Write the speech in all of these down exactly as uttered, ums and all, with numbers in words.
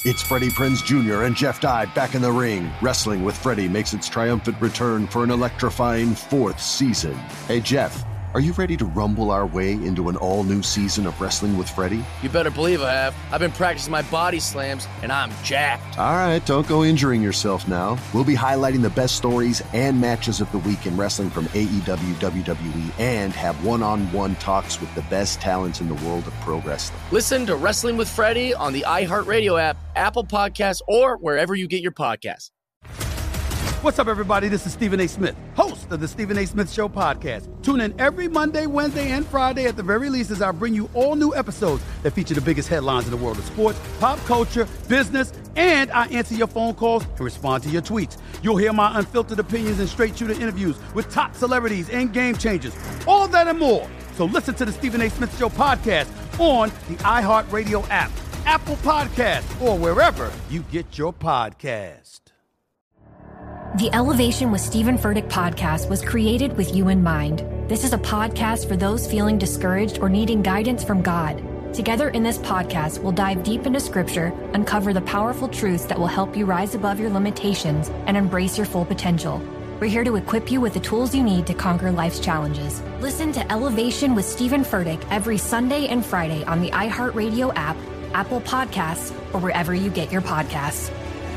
It's Freddie Prinze Junior and Jeff Dye back in the ring. Wrestling with Freddie makes its triumphant return for an electrifying fourth season. Hey, Jeff, are you ready to rumble our way into an all-new season of Wrestling with Freddie? You better believe I have. I've been practicing my body slams, and I'm jacked. All right, don't go injuring yourself now. We'll be highlighting the best stories and matches of the week in wrestling from A E W, W W E, and have one-on-one talks with the best talents in the world of pro wrestling. Listen to Wrestling with Freddie on the iHeartRadio app, Apple Podcasts, or wherever you get your podcasts. What's up, everybody? This is Stephen A. Smith, host of the Stephen A. Smith Show podcast. Tune in every Monday, Wednesday, and Friday at the very least as I bring you all new episodes that feature the biggest headlines in the world of sports, pop culture, business, and I answer your phone calls and respond to your tweets. You'll hear my unfiltered opinions and straight-shooter interviews with top celebrities and game changers. All that and more. So listen to the Stephen A. Smith Show podcast on the iHeartRadio app, Apple Podcasts, or wherever you get your podcast. The Elevation with Stephen Furtick podcast was created with you in mind. This is a podcast for those feeling discouraged or needing guidance from God. Together in this podcast, we'll dive deep into Scripture, uncover the powerful truths that will help you rise above your limitations and embrace your full potential. We're here to equip you with the tools you need to conquer life's challenges. Listen to Elevation with Stephen Furtick every Sunday and Friday on the iHeartRadio app, Apple Podcasts, or wherever you get your podcasts.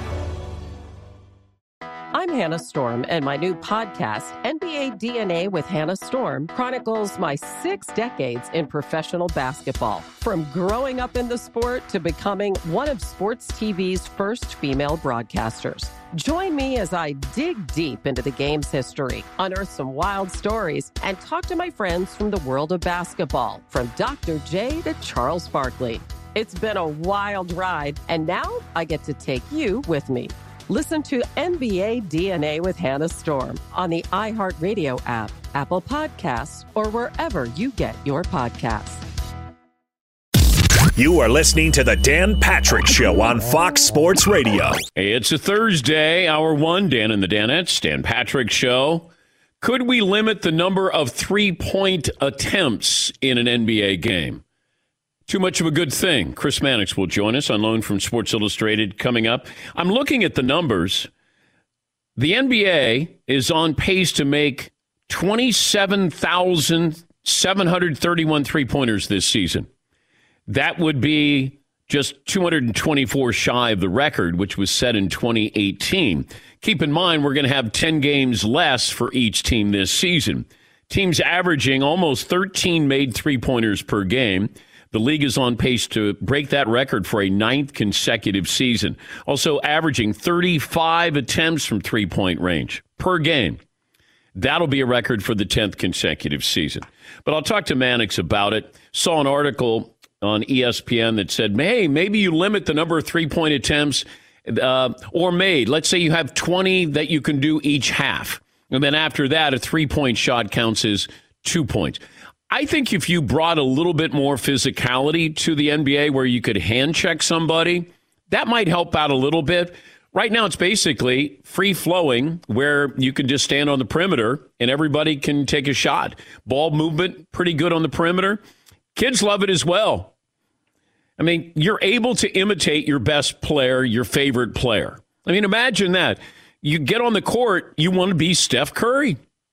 I'm Hannah Storm, and my new podcast, N B A D N A with Hannah Storm, chronicles my six decades in professional basketball. From growing up in the sport to becoming one of sports T V's first female broadcasters. Join me as I dig deep into the game's history, unearth some wild stories, and talk to my friends from the world of basketball, from Doctor J to Charles Barkley. It's been a wild ride, and now I get to take you with me. Listen to N B A D N A with Hannah Storm on the iHeartRadio app, Apple Podcasts, or wherever you get your podcasts. You are listening to the Dan Patrick Show on Fox Sports Radio. Hey, it's a Thursday, hour one, Dan and the Danettes, Dan Patrick Show. Could we limit the number of three-point attempts in an N B A game? Too much of a good thing. Chris Mannix will join us on loan from Sports Illustrated coming up. I'm looking at the numbers. The N B A is on pace to make twenty-seven thousand seven hundred thirty-one three-pointers this season. That would be just two hundred twenty-four shy of the record, which was set in twenty eighteen. Keep in mind, we're going to have ten games less for each team this season. Teams averaging almost thirteen made three-pointers per game. The league is on pace to break that record for a ninth consecutive season. Also averaging thirty-five attempts from three-point range per game. That'll be a record for the tenth consecutive season. But I'll talk to Mannix about it. Saw an article on E S P N that said, hey, maybe you limit the number of three-point attempts uh, or made. Let's say you have twenty that you can do each half. And then after that, a three-point shot counts as two points. I think if you brought a little bit more physicality to the N B A where you could hand check somebody, that might help out a little bit. Right now, it's basically free-flowing where you can just stand on the perimeter and everybody can take a shot. Ball movement, pretty good on the perimeter. Kids love it as well. I mean, you're able to imitate your best player, your favorite player. I mean, imagine that. You get on the court, you want to be Steph Curry.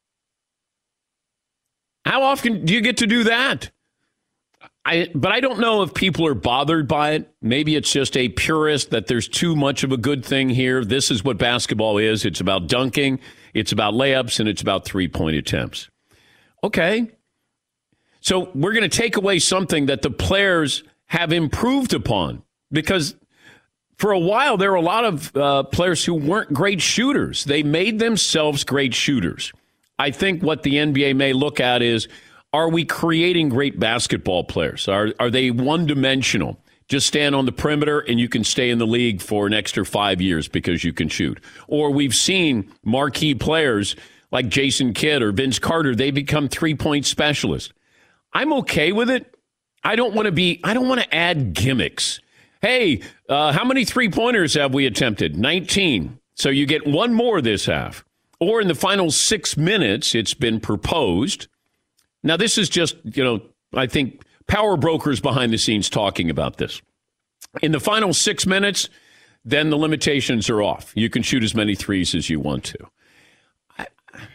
How often do you get to do that? I, but I don't know if people are bothered by it. Maybe it's just a purist that there's too much of a good thing here. This is what basketball is. It's about dunking, it's about layups, and it's about three-point attempts. Okay. So we're going to take away something that the players have improved upon, because for a while there were a lot of uh, players who weren't great shooters. They made themselves great shooters. I think what the N B A may look at is, are we creating great basketball players? Are are they one-dimensional? Just stand on the perimeter and you can stay in the league for an extra five years because you can shoot. Or we've seen marquee players like Jason Kidd or Vince Carter, they become three-point specialists. I'm okay with it. I don't want to be, I don't want to add gimmicks. Hey, uh, how many three-pointers have we attempted? nineteen. So you get one more this half. Or in the final six minutes, it's been proposed. Now, this is just, you know, I think power brokers behind the scenes talking about this. In the final six minutes, then the limitations are off. You can shoot as many threes as you want to. I,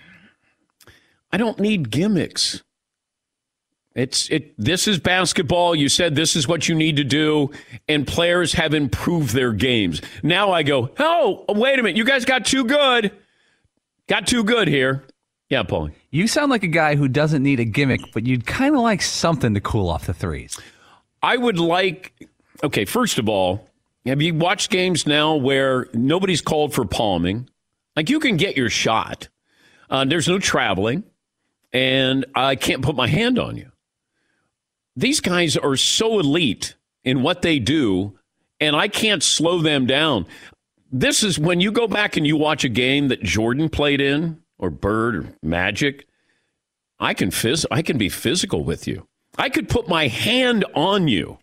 I don't need gimmicks. It's it. This is basketball. You said this is what you need to do, and players have improved their games. Now I go, oh, wait a minute. You guys got too good. Got too good here. Yeah, Paulie. You sound like a guy who doesn't need a gimmick, but you'd kind of like something to cool off the threes. I would like, okay, first of all, have you watched games now where nobody's called for palming? Like, you can get your shot. Uh, there's no traveling, and I can't put my hand on you. These guys are so elite in what they do, and I can't slow them down. This is when you go back and you watch a game that Jordan played in, or Bird, or Magic, I can phys- I can be physical with you. I could put my hand on you.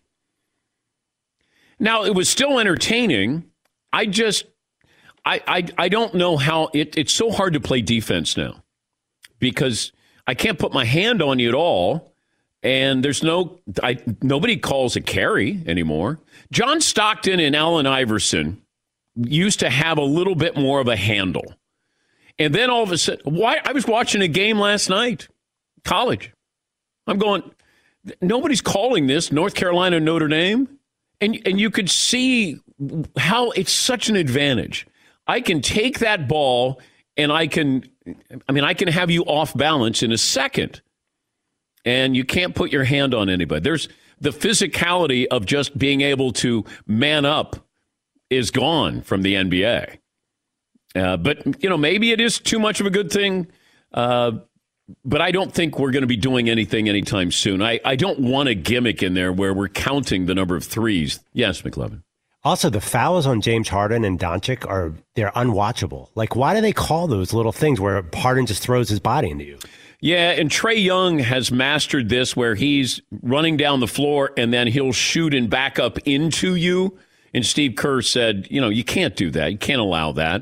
Now, it was still entertaining. I just, I I, I don't know how, it, it's so hard to play defense now because I can't put my hand on you at all, and there's no, I nobody calls a carry anymore. John Stockton and Allen Iverson used to have a little bit more of a handle. And then all of a sudden, why? I was watching a game last night, college. I'm going, nobody's calling this North Carolina, Notre Dame. And, and you could see how it's such an advantage. I can take that ball and I can, I mean, I can have you off balance in a second. And you can't put your hand on anybody. There's the physicality of just being able to man up is gone from the N B A. Uh, but, you know, maybe it is too much of a good thing. Uh, but I don't think we're going to be doing anything anytime soon. I, I don't want a gimmick in there where we're counting the number of threes. Yes, McLevin. Also, the fouls on James Harden and Doncic are, they're unwatchable. Like, why do they call those little things where Harden just throws his body into you? Yeah, and Trae Young has mastered this where he's running down the floor and then he'll shoot and back up into you. And Steve Kerr said, you know, you can't do that. You can't allow that.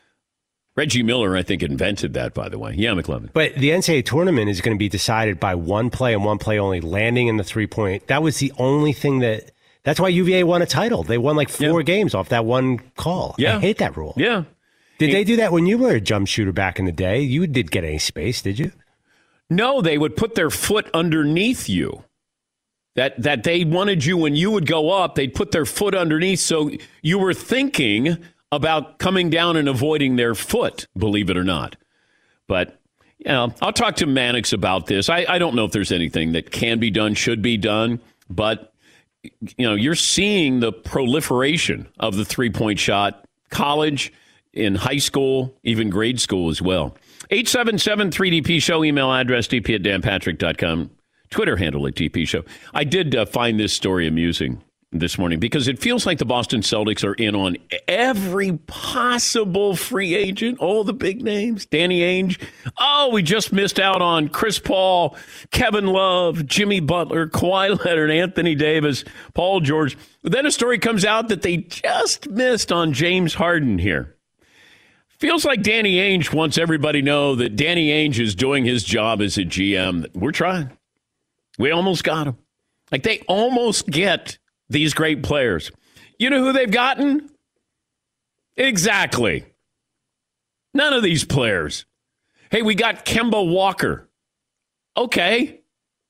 Reggie Miller, I think, invented that, by the way. Yeah, McLevin. But the N C double A tournament is going to be decided by one play and one play only, landing in the three-point. That was the only thing that – that's why U V A won a title. They won like four yeah. games off that one call. Yeah. I hate that rule. Yeah. Did it, they do that when you were a jump shooter back in the day? You did get any space, did you? No, they would put their foot underneath you. That that they wanted you when you would go up, they'd put their foot underneath. So you were thinking – about coming down and avoiding their foot, believe it or not. But, you know, I'll talk to Mannix about this. I, I don't know if there's anything that can be done, should be done. But, you know, you're seeing the proliferation of the three-point shot, college, in high school, even grade school as well. eight seven seven three D P show, email address d p at dan patrick dot com, Twitter handle at D P show. I did uh, find this story amusing this morning because it feels like the Boston Celtics are in on every possible free agent, all the big names, Danny Ainge. Oh, we just missed out on Chris Paul, Kevin Love, Jimmy Butler, Kawhi Leonard, Anthony Davis, Paul George. Then a story comes out that they just missed on James Harden here. Feels like Danny Ainge wants everybody to know that Danny Ainge is doing his job as a G M. We're trying. We almost got him. Like, they almost get these great players. You know who they've gotten? Exactly. None of these players. Hey, we got Kemba Walker. Okay.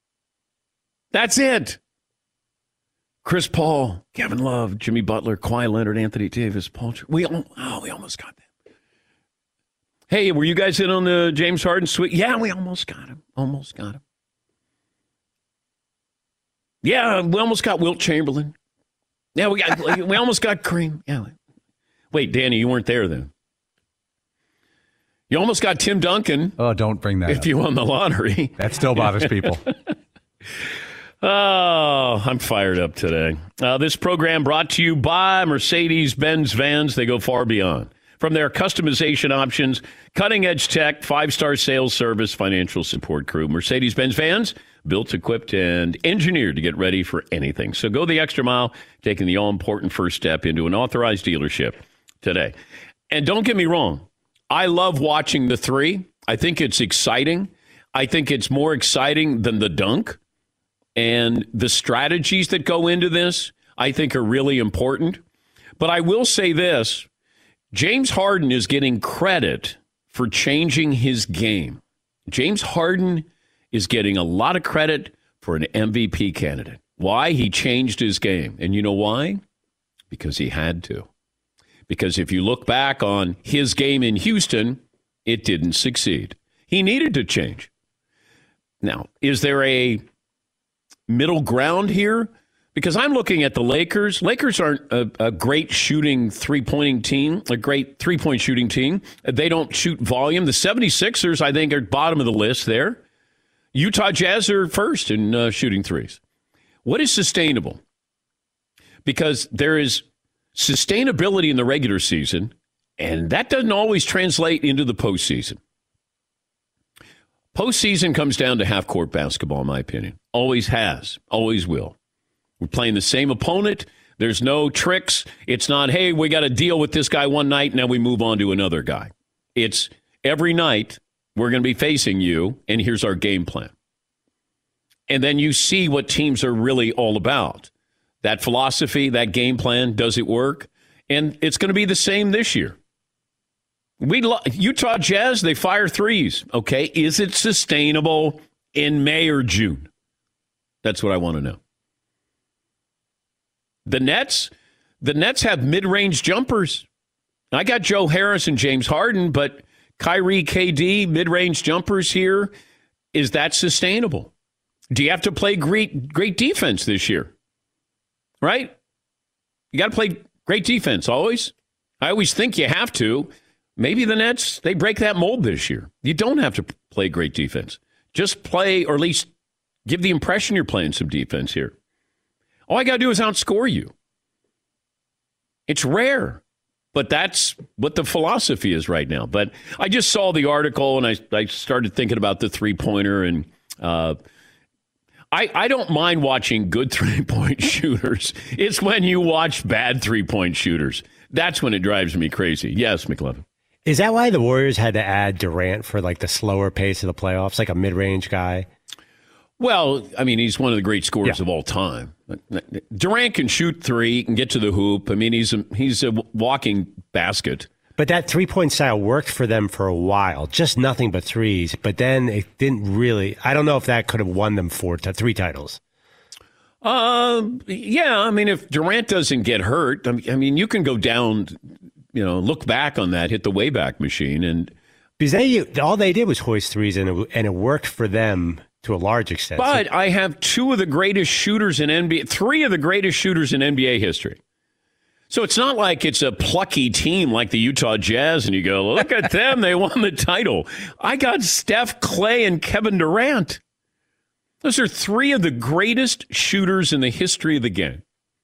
That's it. Chris Paul, Kevin Love, Jimmy Butler, Kawhi Leonard, Anthony Davis, Paul. We, oh, we almost got them. Hey, were you guys in on the James Harden suite? Yeah, we almost got him. Almost got him. Yeah, we almost got Wilt Chamberlain. Yeah, we got we almost got Kareem. Yeah. Wait, Danny, you weren't there then. You almost got Tim Duncan. Oh, don't bring that if up. You won the lottery. That still bothers people. Oh, I'm fired up today. Uh, this program brought to you by Mercedes-Benz Vans. They go far beyond. From their customization options, cutting-edge tech, five-star sales service, financial support crew. Mercedes-Benz Vans, built, equipped, and engineered to get ready for anything. So go the extra mile, taking the all-important first step into an authorized dealership today. And don't get me wrong, I love watching the three. I think it's exciting. I think it's more exciting than the dunk. And the strategies that go into this, I think, are really important. But I will say this. James Harden is getting credit for changing his game. James Harden is getting a lot of credit for an M V P candidate. Why? He changed his game. And you know why? Because he had to. Because if you look back on his game in Houston, it didn't succeed. He needed to change. Now, is there a middle ground here? Because I'm looking at the Lakers. Lakers aren't a, a great shooting three-pointing team, a great three-point shooting team. They don't shoot volume. The seventy-sixers, I think, are bottom of the list there. Utah Jazz are first in uh, shooting threes. What is sustainable? Because there is sustainability in the regular season, and that doesn't always translate into the postseason. Postseason comes down to half-court basketball, in my opinion. Always has. Always will. We're playing the same opponent. There's no tricks. It's not, hey, we got to deal with this guy one night, now we move on to another guy. It's every night we're going to be facing you, and here's our game plan. And then you see what teams are really all about. That philosophy, that game plan, does it work? And it's going to be the same this year. We lo- Utah Jazz, they fire threes. Okay, is it sustainable in May or June? That's what I want to know. The Nets, the Nets have mid-range jumpers. I got Joe Harris and James Harden, but Kyrie, K D, mid-range jumpers here. Is that sustainable? Do you have to play great, great defense this year? Right? You got to play great defense always. I always think you have to. Maybe the Nets, they break that mold this year. You don't have to play great defense. Just play, or at least give the impression you're playing some defense here. All I got to do is outscore you. It's rare, but that's what the philosophy is right now. But I just saw the article, and I, I started thinking about the three-pointer, and uh, I, I don't mind watching good three-point shooters. It's when you watch bad three-point shooters. That's when it drives me crazy. Yes, McLevin. Is that why the Warriors had to add Durant for like the slower pace of the playoffs, like a mid-range guy? Well, I mean, he's one of the great scorers yeah. of all time. Durant can shoot three, he can get to the hoop. I mean, he's a, he's a walking basket. But that three-point style worked for them for a while, just nothing but threes. But then it didn't really. I don't know if that could have won them four to three titles. Uh, yeah, I mean, if Durant doesn't get hurt, I mean, you can go down, you know, look back on that, hit the Wayback Machine, and because they all they did was hoist threes, and it, and it worked for them to a large extent. But so, I have two of the greatest shooters in N B A, three of the greatest shooters in N B A history. So it's not like it's a plucky team like the Utah Jazz, and you go, look at them, they won the title. I got Steph, Clay, and Kevin Durant. Those are three of the greatest shooters in the history of the game.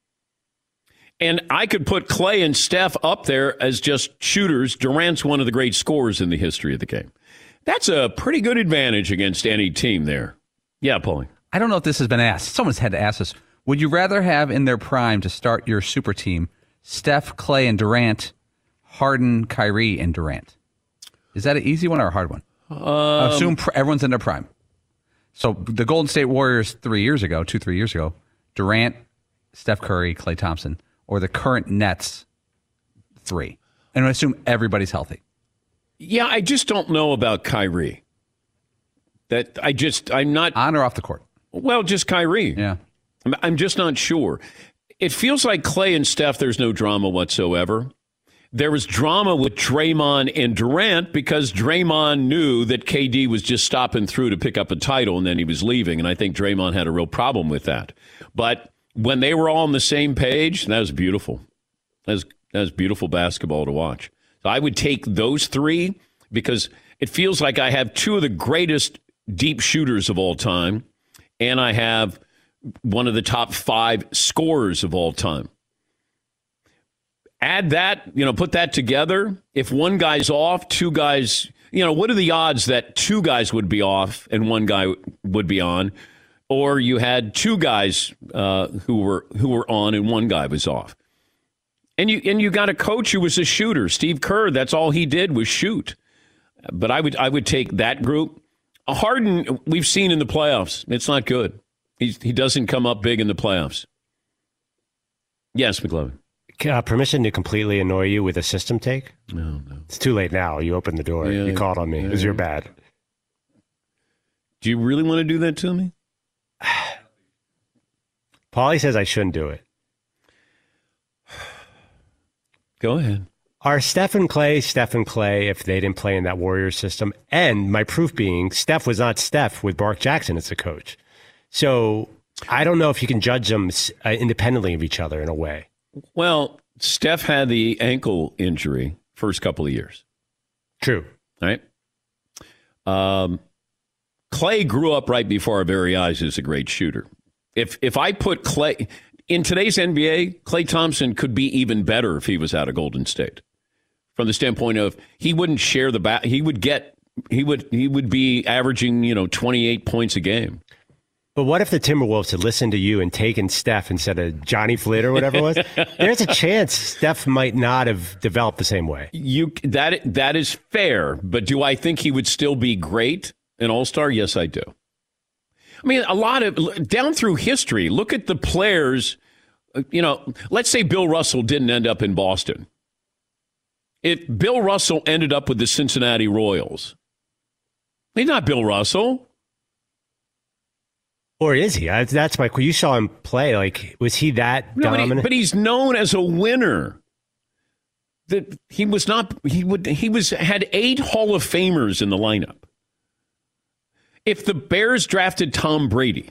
And I could put Clay and Steph up there as just shooters. Durant's one of the great scorers in the history of the game. That's a pretty good advantage against any team there. Yeah, Paulie. I don't know if this has been asked. Someone's had to ask this. Would you rather have in their prime to start your super team Steph, Clay, and Durant, Harden, Kyrie, and Durant? Is that an easy one or a hard one? Um, I assume pr- everyone's in their prime. So the Golden State Warriors three years ago, two, three years ago, Durant, Steph Curry, Klay Thompson, or the current Nets three. And I assume everybody's healthy. Yeah, I just don't know about Kyrie. That I just, I'm not. On or off the court? Well, just Kyrie. Yeah. I'm, I'm just not sure. It feels like Clay and Steph, there's no drama whatsoever. There was drama with Draymond and Durant because Draymond knew that K D was just stopping through to pick up a title and then he was leaving. And I think Draymond had a real problem with that. But when they were all on the same page, that was beautiful. That was, that was beautiful basketball to watch. So I would take those three because it feels like I have two of the greatest deep shooters of all time, and I have one of the top five scorers of all time. Add that, you know, put that together. If one guy's off, two guys, you know, what are the odds that two guys would be off and one guy would be on? Or you had two guys uh, who were who were on and one guy was off. And you and you got a coach who was a shooter. Steve Kerr, that's all he did was shoot. But I would I would take that group. Harden, we've seen in the playoffs. It's not good. He's, he doesn't come up big in the playoffs. Yes, McLevin. uh, permission to completely annoy you with a system take? No, no. It's too late now. You opened the door. Yeah, you called on me. yeah. It was your bad. Do you really want to do that to me? Paulie says I shouldn't do it. Go ahead. Are Steph and Clay Steph and Clay if they didn't play in that Warriors system? And my proof being, Steph was not Steph with Mark Jackson as the coach. So I don't know if you can judge them uh, independently of each other in a way. Well, Steph had the ankle injury first couple of years. True. Right? Um, Clay grew up right before our very eyes as a great shooter. If if I put Clay in today's N B A, Klay Thompson could be even better if he was out of Golden State. From the standpoint of he wouldn't share the bat, he would get he would he would be averaging, you know, twenty-eight points a game. But what if the Timberwolves had listened to you and taken Steph instead of Johnny Flynn or whatever it was? There's a chance Steph might not have developed the same way. You that that is fair, but do I think he would still be great, an all-star? Yes, I do. I mean, a lot of down through history, look at the players, you know, let's say Bill Russell didn't end up in Boston. If Bill Russell ended up with the Cincinnati Royals, he's not Bill Russell. Or is he? That's my. You saw him play. Like, was he that no, dominant? But, he, but he's known as a winner. That he was not. He would. He was had eight Hall of Famers in the lineup. If the Bears drafted Tom Brady,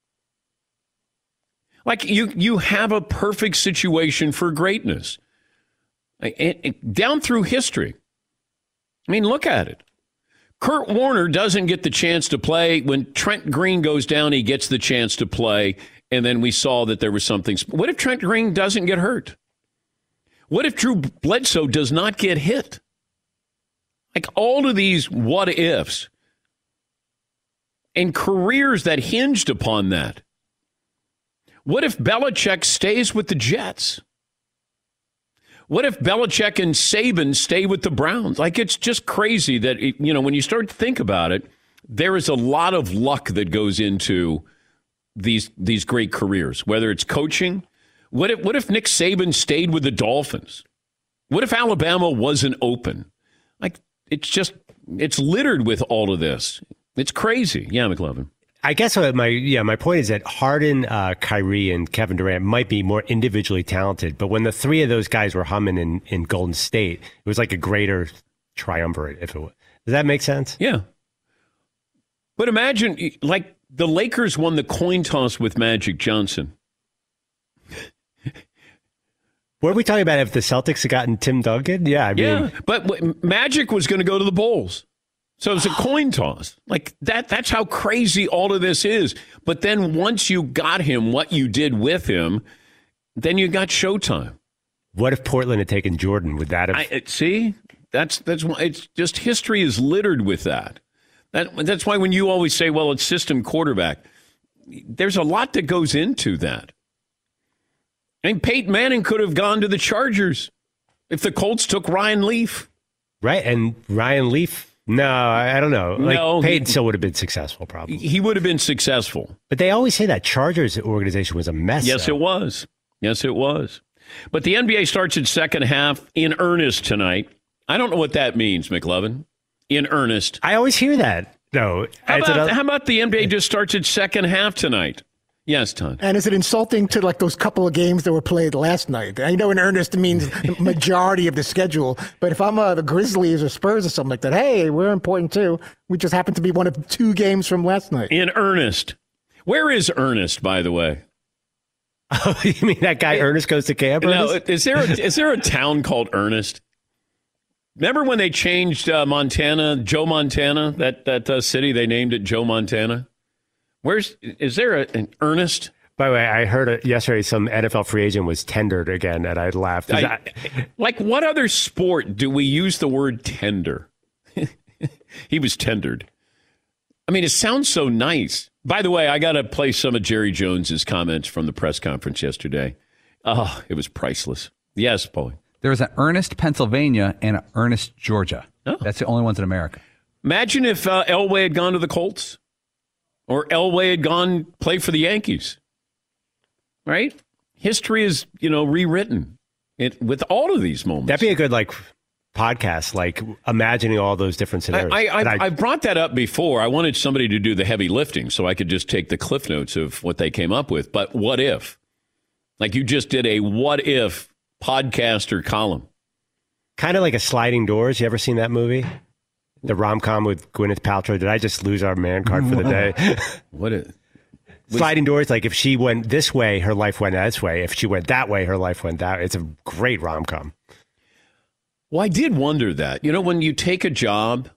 like you, you have a perfect situation for greatness. It, it, down through history. I mean, look at it. Kurt Warner doesn't get the chance to play. When Trent Green goes down, he gets the chance to play. And then we saw that there was something. What if Trent Green doesn't get hurt? What if Drew Bledsoe does not get hit? Like all of these what ifs and careers that hinged upon that. What if Belichick stays with the Jets? What if Belichick and Saban stay with the Browns? Like, it's just crazy that, it, you know, when you start to think about it, there is a lot of luck that goes into these these great careers, whether it's coaching. What if, what if Nick Saban stayed with the Dolphins? What if Alabama wasn't open? Like, it's just, it's littered with all of this. It's crazy. Yeah, McLovin. I guess what my yeah my point is that Harden, uh, Kyrie, and Kevin Durant might be more individually talented, but when the three of those guys were humming in, in Golden State, it was like a greater triumvirate. If it was. Does that make sense? Yeah. But imagine, like, the Lakers won the coin toss with Magic Johnson. What are we talking about? If the Celtics had gotten Tim Duncan? Yeah, I mean, yeah. But Magic was going to go to the Bulls. So it's a coin toss. Like that, that's how crazy all of this is. But then once you got him, what you did with him, then you got Showtime. What if Portland had taken Jordan? Would that have... I, see, that's, that's why it's just history is littered with that. That. That's why when you always say, well, it's system quarterback, there's a lot that goes into that. I mean, Peyton Manning could have gone to the Chargers if the Colts took Ryan Leaf. Right, and Ryan Leaf... No, I don't know. Like, no, Peyton he, still would have been successful, probably. He would have been successful. But they always say that Chargers organization was a mess. Yes, though. it was. Yes, it was. But the N B A starts its second half in earnest tonight. I don't know what that means, McLovin. In earnest. I always hear that. No. How about, another... how about the N B A just starts its second half tonight? Yes, Todd. And is it insulting to like those couple of games that were played last night? I know in earnest means majority of the schedule, but if I'm uh, the Grizzlies or Spurs or something like that, hey, we're important too. We just happen to be one of two games from last night. In earnest. Where is Ernest, by the way? Oh, you mean that guy it, Ernest goes to camp? No, is there a, is there a town called Ernest? Remember when they changed uh, Montana, Joe Montana, that that uh, city they named it Joe Montana? Where's is there a, an Ernest? By the way, I heard it yesterday some N F L free agent was tendered again, and I laughed. I, that... Like, what other sport do we use the word tender? He was tendered. I mean, it sounds so nice. By the way, I got to play some of Jerry Jones's comments from the press conference yesterday. Oh, it was priceless. Yes, Paul. There was an Ernest, Pennsylvania, and an Ernest, Georgia. Oh. That's the only ones in America. Imagine if uh, Elway had gone to the Colts. Or Elway had gone play for the Yankees, right? History is, you know, rewritten. It, with all of these moments. That'd be a good, like, podcast, like imagining all those different scenarios. I, I, I, I, I brought that up before. I wanted somebody to do the heavy lifting so I could just take the cliff notes of what they came up with. But what if? Like you just did a what if podcast or column. Kind of like a Sliding Doors. You ever seen that movie? The rom-com with Gwyneth Paltrow. Did I just lose our man card for the day? What is Sliding Doors, like if she went this way, her life went this way. If she went that way, her life went that way. It's a great rom-com. Well, I did wonder that. You know, when you take a job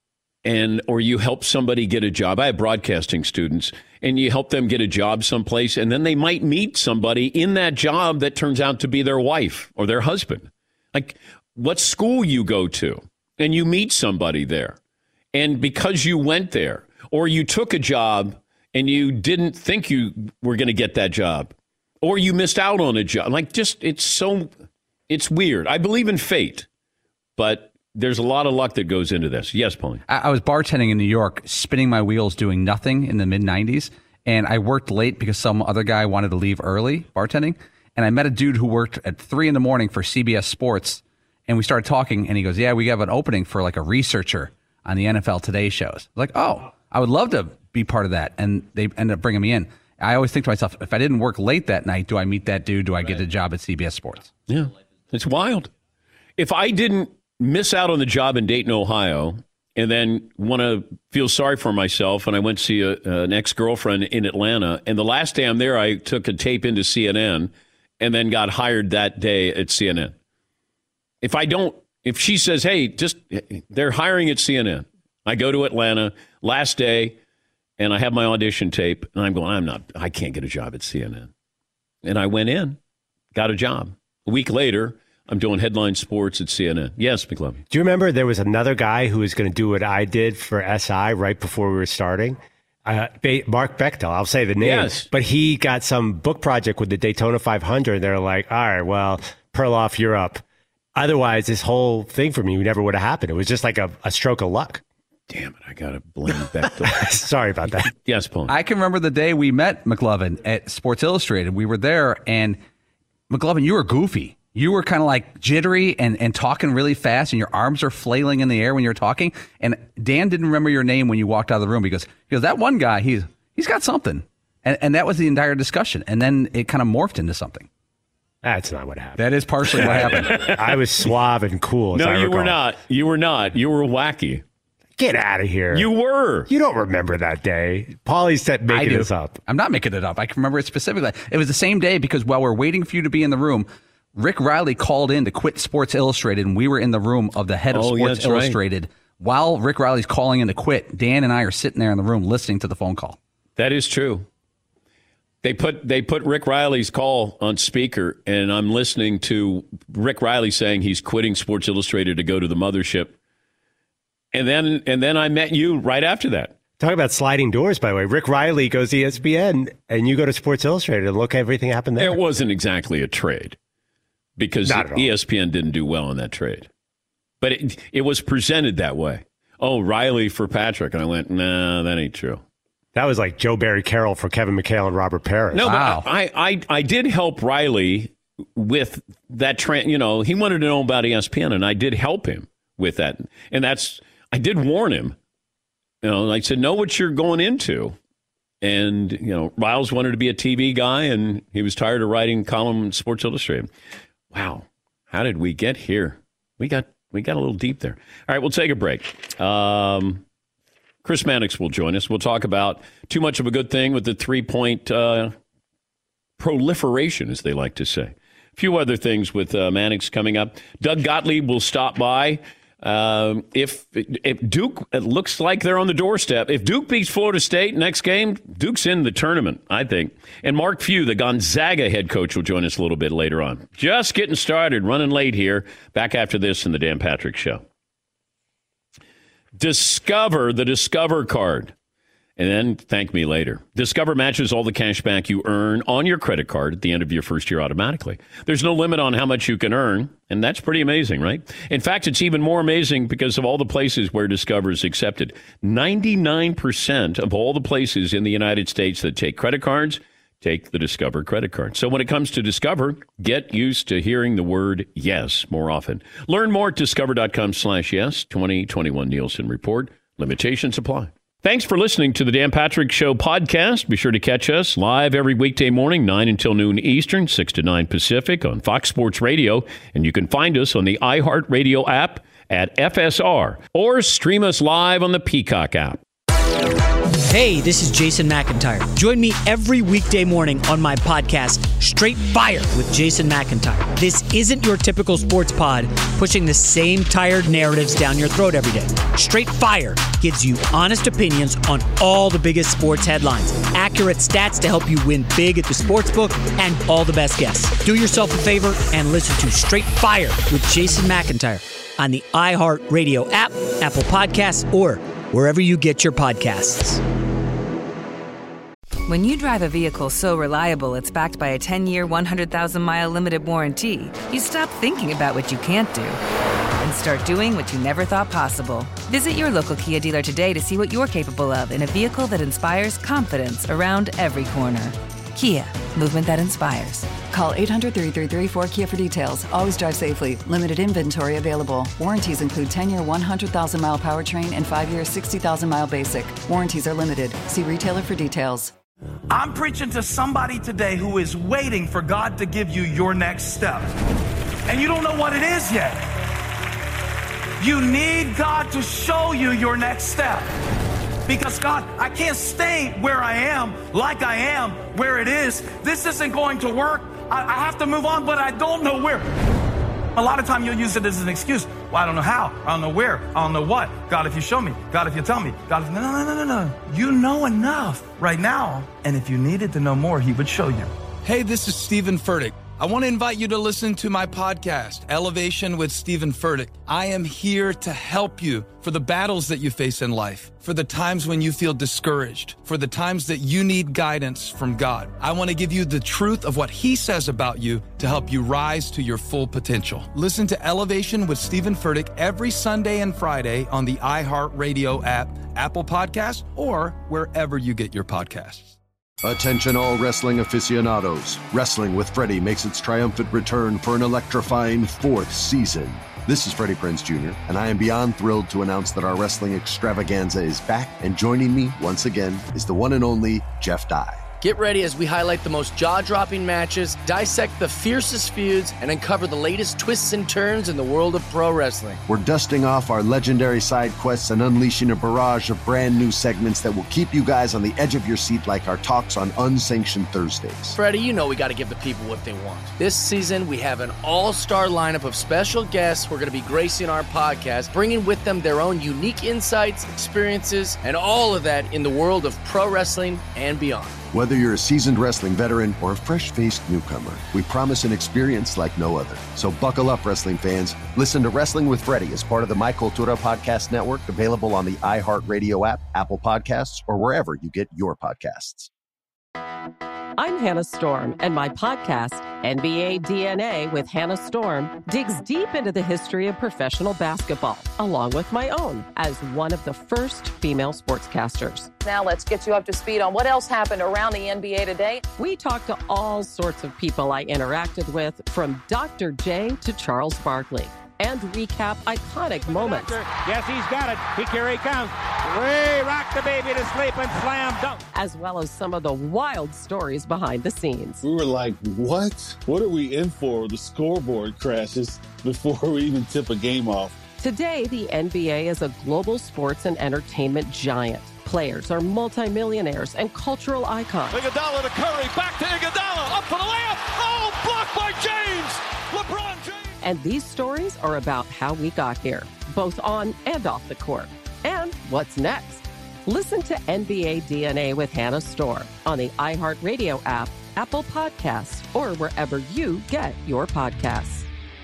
and or you help somebody get a job. I have broadcasting students, and you help them get a job someplace, and then they might meet somebody in that job that turns out to be their wife or their husband. Like what school you go to, and you meet somebody there. And because you went there, or you took a job and you didn't think you were going to get that job, or you missed out on a job. Like just, it's so, it's weird. I believe in fate, but there's a lot of luck that goes into this. Yes, Pauline. I was bartending in New York, spinning my wheels, doing nothing in the mid nineties. And I worked late because some other guy wanted to leave early bartending. And I met a dude who worked at three in the morning for C B S Sports. And we started talking, and he goes, yeah, we have an opening for like a researcher on the N F L Today shows. I was like, oh, I would love to be part of that. And they ended up bringing me in. I always think to myself, if I didn't work late that night, do I meet that dude? Do I get a job at C B S Sports? Yeah, it's wild. If I didn't miss out on the job in Dayton, Ohio, and then want to feel sorry for myself, and I went to see a, an ex-girlfriend in Atlanta, and the last day I'm there, I took a tape into C N N and then got hired that day at C N N. If I don't, if she says, hey, just, they're hiring at C N N, I go to Atlanta last day, and I have my audition tape, and I'm going, I'm not, I can't get a job at C N N. And I went in, got a job. A week later, I'm doing headline sports at C N N. Yes, McLovin. Do you remember there was another guy who was going to do what I did for S I right before we were starting? Uh, Mark Bechtel, I'll say the name. Yes. But he got some book project with the Daytona five hundred. They're like, all right, well, Perloff, you're up. Otherwise, this whole thing for me never would have happened. It was just like a, a stroke of luck. Damn it, I got to blame Bechtel. Sorry about that. Yes, Paul. I can remember the day we met McLovin at Sports Illustrated. We were there, and McLovin, you were goofy. You were kind of like jittery and, and talking really fast, and your arms are flailing in the air when you're talking. And Dan didn't remember your name when you walked out of the room because because that one guy, he's he's got something. And, and that was the entire discussion. And then it kind of morphed into something. That's not what happened. That is partially what happened. I was suave and cool. No, I you recall. were not. You were not. You were wacky. Get out of here. You were. You don't remember that day. Paulie's said making I do. this up. I'm not making it up. I can remember it specifically. It was the same day because while we're waiting for you to be in the room, Rick Riley called in to quit Sports Illustrated, and we were in the room of the head of Oh, Sports that's right. Illustrated. While Rick Riley's calling in to quit, Dan and I are sitting there in the room listening to the phone call. That is true. They put they put Rick Riley's call on speaker, and I'm listening to Rick Riley saying he's quitting Sports Illustrated to go to the mothership. And then and then I met you right after that. Talk about sliding doors, by the way. Rick Riley goes to E S P N, and you go to Sports Illustrated, and look, everything happened there. It wasn't exactly a trade because Not at all. E S P N didn't do well in that trade. But it, it was presented that way. Oh, Riley for Patrick. And I went, nah, that ain't true. That was like Joe Barry Carroll for Kevin McHale and Robert Parrish. No, Wow. but I, I, I did help Riley with that trend. You know, he wanted to know about E S P N, and I did help him with that. And that's, I did warn him. You know, I said, know what you're going into. And, you know, Riles wanted to be a T V guy, and he was tired of writing column in Sports Illustrated. Wow. How did we get here? We got we got a little deep there. All right, we'll take a break. Um, Chris Mannix will join us. We'll talk about too much of a good thing with the three-point uh, proliferation, as they like to say. A few other things with uh, Mannix coming up. Doug Gottlieb will stop by. Um, if if Duke, it looks like they're on the doorstep. If Duke beats Florida State next game, Duke's in the tournament, I think. And Mark Few, the Gonzaga head coach, will join us a little bit later on. Just getting started, running late here. Back after this in the Dan Patrick Show. Discover the Discover card. And then thank me later. Discover matches all the cash back you earn on your credit card at the end of your first year automatically. There's no limit on how much you can earn, and that's pretty amazing, right? In fact, it's even more amazing because of all the places where Discover is accepted. ninety-nine percent of all the places in the United States that take credit cards take the Discover credit card. So when it comes to Discover, get used to hearing the word yes more often. Learn more at discover.com slash yes, twenty twenty-one Nielsen Report. Limitations apply. Thanks for listening to the Dan Patrick Show podcast. Be sure to catch us live every weekday morning, nine until noon Eastern, six to nine Pacific on Fox Sports Radio. And you can find us on the iHeartRadio app at F S R or stream us live on the Peacock app. Hey, this is Jason McIntyre. Join me every weekday morning on my podcast, Straight Fire with Jason McIntyre. This isn't your typical sports pod pushing the same tired narratives down your throat every day. Straight Fire gives you honest opinions on all the biggest sports headlines, accurate stats to help you win big at the sportsbook, and all the best guests. Do yourself a favor and listen to Straight Fire with Jason McIntyre on the iHeartRadio app, Apple Podcasts, or wherever you get your podcasts. When you drive a vehicle so reliable it's backed by a ten-year, one hundred thousand mile limited warranty, you stop thinking about what you can't do and start doing what you never thought possible. Visit your local Kia dealer today to see what you're capable of in a vehicle that inspires confidence around every corner. Kia, movement that inspires. Call eight hundred, three three three, four K I A for details. Always drive safely. Limited inventory available. Warranties include ten-year, one hundred thousand mile powertrain and five-year, sixty thousand mile basic. Warranties are limited. See retailer for details. I'm preaching to somebody today who is waiting for God to give you your next step. And you don't know what it is yet. You need God to show you your next step. Because God, I can't stay where I am, like I am, where it is. This isn't going to work. I, I have to move on, but I don't know where. A lot of time you'll use it as an excuse. Well, I don't know how. I don't know where. I don't know what. God, if you show me. God, if you tell me. God, if... No, no, no, no, no. You know enough right now. And if you needed to know more, he would show you. Hey, this is Stephen Furtick. I want to invite you to listen to my podcast, Elevation with Stephen Furtick. I am here to help you for the battles that you face in life, for the times when you feel discouraged, for the times that you need guidance from God. I want to give you the truth of what he says about you to help you rise to your full potential. Listen to Elevation with Stephen Furtick every Sunday and Friday on the iHeartRadio app, Apple Podcasts, or wherever you get your podcasts. Attention all wrestling aficionados. Wrestling with Freddie makes its triumphant return for an electrifying fourth season. This is Freddie Prinze Junior, and I am beyond thrilled to announce that our wrestling extravaganza is back, and joining me once again is the one and only Jeff Dye. Get ready as we highlight the most jaw-dropping matches, dissect the fiercest feuds, and uncover the latest twists and turns in the world of pro wrestling. We're dusting off our legendary side quests and unleashing a barrage of brand new segments that will keep you guys on the edge of your seat like our talks on Unsanctioned Thursdays. Freddie, you know we got to give the people what they want. This season, we have an all-star lineup of special guests who are going to be gracing our podcast, bringing with them their own unique insights, experiences, and all of that in the world of pro wrestling and beyond. Whether you're a seasoned wrestling veteran or a fresh-faced newcomer, we promise an experience like no other. So buckle up, wrestling fans. Listen to Wrestling with Freddie as part of the My Cultura Podcast Network, available on the iHeartRadio app, Apple Podcasts, or wherever you get your podcasts. I'm Hannah Storm, and my podcast, N B A D N A with Hannah Storm, digs deep into the history of professional basketball, along with my own, as one of the first female sportscasters. Now let's get you up to speed on what else happened around the N B A today. We talked to all sorts of people I interacted with, from Doctor J to Charles Barkley, and recap iconic moments. Yes, he's got it. He, here he comes. Way rock the baby to sleep and slam dunk. As well as some of the wild stories behind the scenes. We were like, what? What are we in for? The scoreboard crashes before we even tip a game off. Today, the N B A is a global sports and entertainment giant. Players are multimillionaires and cultural icons. Iguodala to Curry, back to Iguodala, up for the layup. Oh, blocked by James. LeBron James. And these stories are about how we got here, both on and off the court. And what's next? Listen to N B A D N A with Hannah Storm on the iHeartRadio app, Apple Podcasts, or wherever you get your podcasts.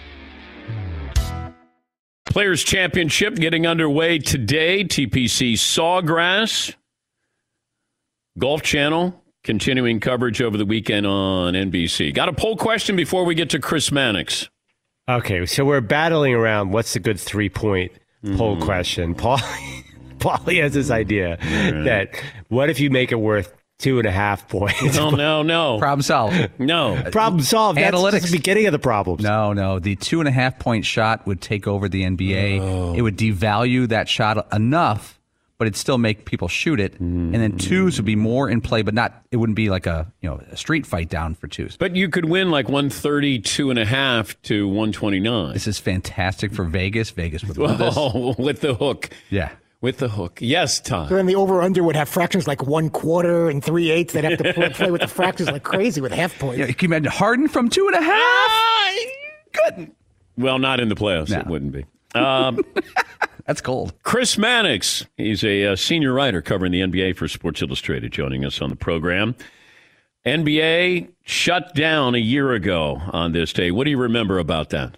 Players' Championship getting underway today. T P C Sawgrass. Golf Channel continuing coverage over the weekend on N B C. Got a poll question before we get to Chris Mannix. Okay, so we're battling around what's the good three-point mm-hmm. poll question. Paul, Paulie has this idea right. that what if you make it worth two and a half points. No, no, no. Problem solved. No. Problem solved. That's Analytics. just the beginning of the problems. No, no. The two and a half point shot would take over the N B A. Oh. It would devalue that shot enough, but it'd still make people shoot it. Mm. And then twos would be more in play, but not. It wouldn't be like a you know a street fight down for twos. But you could win like one thirty-two and a half to one twenty-nine. This is fantastic for Vegas. Vegas would love this. Oh, with the hook. Yeah. With the hook. Yes, Tom. So then the over-under would have fractions like one quarter and three-eighths. They'd have to play, play with the fractions like crazy with half points. Yeah, can you imagine Harden from two and a half? Couldn't. Well, not in the playoffs. No. It wouldn't be. Um, That's cold. Chris Mannix. He's a, a senior writer covering the N B A for Sports Illustrated, joining us on the program. N B A shut down a year ago on this day. What do you remember about that?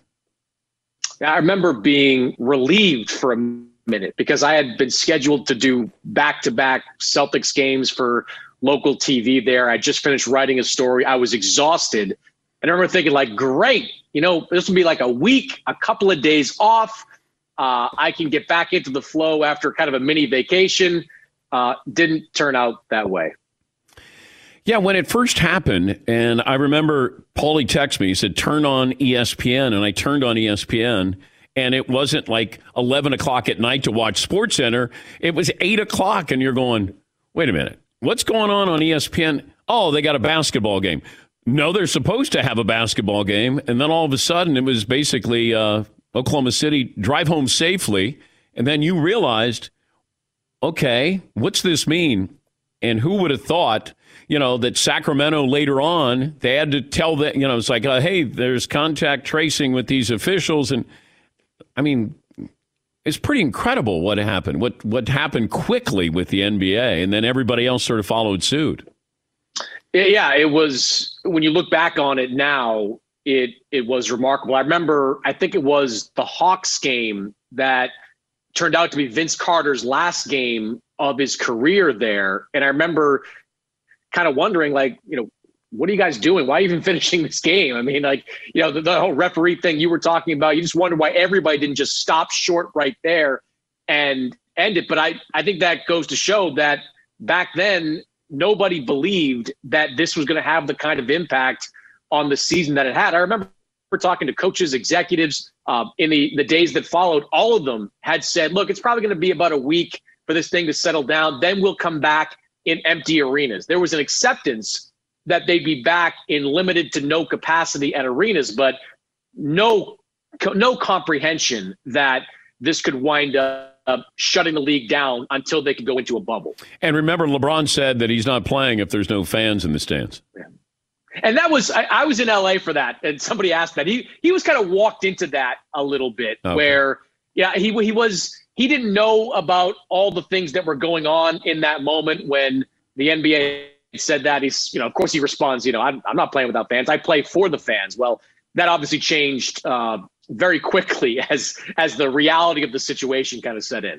I remember being relieved for a minute because I had been scheduled to do back-to-back Celtics games for local T V there. I just finished writing a story. I was exhausted. And I remember thinking, like, great, you know, this will be like a week, a couple of days off. Uh, I can get back into the flow after kind of a mini vacation. Uh, didn't turn out that way. Yeah, when it first happened, and I remember Paulie texted me, he said, turn on E S P N, and I turned on E S P N, and it wasn't like eleven o'clock at night to watch SportsCenter. It was eight o'clock, and you're going, wait a minute, what's going on on E S P N? Oh, they got a basketball game. No, they're supposed to have a basketball game, and then all of a sudden it was basically uh, Oklahoma City, drive home safely, and then you realized, okay, what's this mean? And who would have thought, you know, that Sacramento later on, they had to tell that, you know, it's like, uh, hey, there's contact tracing with these officials. And I mean, it's pretty incredible what happened, what what happened quickly with the N B A. And then everybody else sort of followed suit. Yeah, it was, when you look back on it now, it it was remarkable. I remember, I think it was the Hawks game that turned out to be Vince Carter's last game of his career there. And I remember kind of wondering, like, you know, what are you guys doing? Why even finishing this game? I mean, like, you know, the, the whole referee thing you were talking about, you just wonder why everybody didn't just stop short right there and end it. But I, I think that goes to show that back then, nobody believed that this was going to have the kind of impact on the season that it had. I remember talking to coaches, executives uh, in the, the days that followed. All of them had said, look, it's probably going to be about a week for this thing to settle down. Then we'll come back in empty arenas. There was an acceptance that they'd be back in limited to no capacity at arenas, but no, no comprehension that this could wind up Uh, shutting the league down until they could go into a bubble. And remember, LeBron said that he's not playing if there's no fans in the stands. Yeah. And that was, I, I was in L A for that. And somebody asked that. He he was kind of walked into that a little bit okay. where, yeah, he he was, he didn't know about all the things that were going on in that moment when the N B A said that. He's, you know, of course he responds, you know, I'm, I'm not playing without fans. I play for the fans. Well, that obviously changed uh, very quickly as as the reality of the situation kind of set in.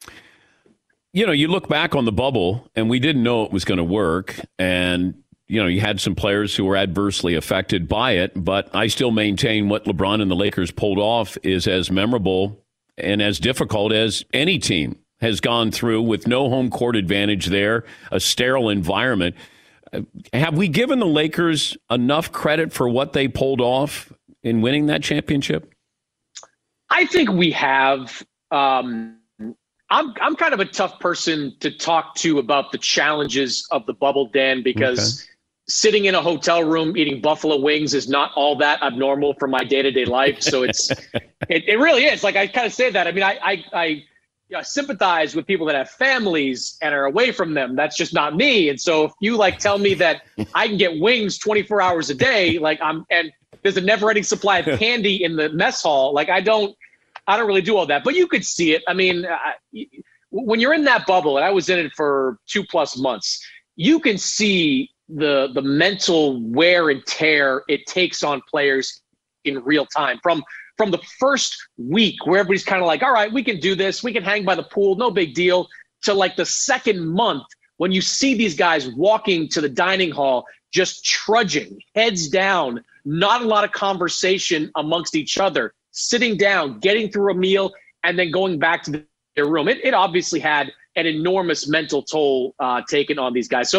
You know, you look back on the bubble, and we didn't know it was going to work. And, you know, you had some players who were adversely affected by it. But I still maintain what LeBron and the Lakers pulled off is as memorable and as difficult as any team has gone through, with no home court advantage there, a sterile environment. Have we given the Lakers enough credit for what they pulled off in winning that championship? I think we have. Um, I'm I'm kind of a tough person to talk to about the challenges of the bubble, Dan, because okay. sitting in a hotel room eating buffalo wings is not all that abnormal for my day-to-day life. So it's it, it really is. Like, I kind of say that. I mean, I I, I you know, sympathize with people that have families and are away from them. That's just not me. And so if you like tell me that I can get wings twenty-four hours a day, like I'm and there's a never-ending supply of candy in the mess hall. Like I don't, I don't really do all that, but you could see it. I mean, uh, when you're in that bubble, and I was in it for two plus months, you can see the the mental wear and tear it takes on players in real time. From from the first week where everybody's kind of like, all right, we can do this, we can hang by the pool, no big deal, to like the second month when you see these guys walking to the dining hall, just trudging, heads down, not a lot of conversation amongst each other, sitting down, getting through a meal, and then going back to their room. It, it obviously had an enormous mental toll uh, taken on these guys. So